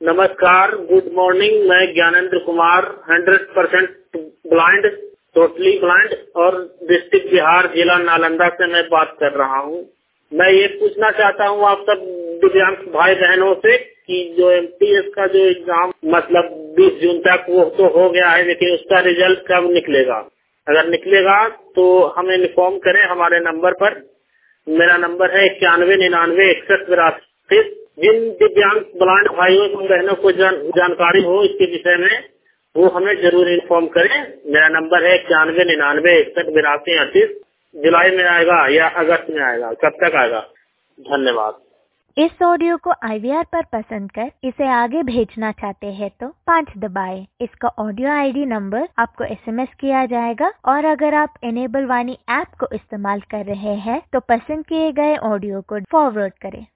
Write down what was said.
नमस्कार, good morning. मैं Gyanendra Kumar 100% blind, totally blind और डिस्ट्रिक्ट बिहार, जिला नालंदा से मैं बात कर रहा हूँ। मैं ये पूछना चाहता हूँ आप सब दिव्यांग भाई बहनों से कि जो एमटीएस का जो एग्जाम मतलब 20 जून तक वो तो हो गया है, लेकिन उसका रिजल्ट कब निकलेगा? अगर निकलेगा तो हमें इन्फॉर्म करें हमारे नंबर पर। मेरा नंबर है 91996182। जिन दिव्यांग ब्लाइंड भाइयों और बहनों को जानकारी हो इसके विषय में वो हमें जरूर इन्फॉर्म करें। मेरा नंबर है 91996182। जुलाई में आएगा या अगस्त में आएगा, कब तक आएगा? धन्यवाद। इस ऑडियो को IVR पर पसंद कर इसे आगे भेजना चाहते हैं तो 5 दबाएं। इसका ऑडियो ID नंबर आपको SMS किया जाएगा और अगर आप इनेबल वाणी ऐप को इस्तेमाल कर रहे हैं तो पसंद किए गए ऑडियो को फॉरवर्ड करें।